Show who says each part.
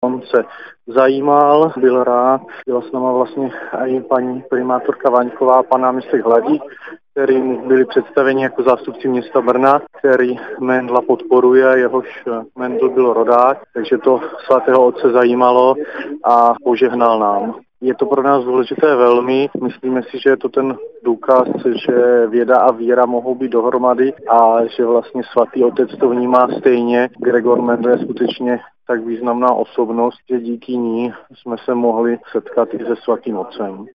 Speaker 1: On se zajímal, byl rád, byla s náma vlastně i paní primátorka Vaňková a pan náměstek Hladík, kterým byli představeni jako zástupci města Brna, který Mendla podporuje, jehož Mendl byl rodák, takže to svatého otce zajímalo a požehnal nám. Je to pro nás důležité velmi. Myslíme si, že je to ten důkaz, že věda a víra mohou být dohromady a že vlastně svatý otec to vnímá stejně. Gregor Mendel je skutečně tak významná osobnost, že díky ní jsme se mohli setkat i se svatým otcem.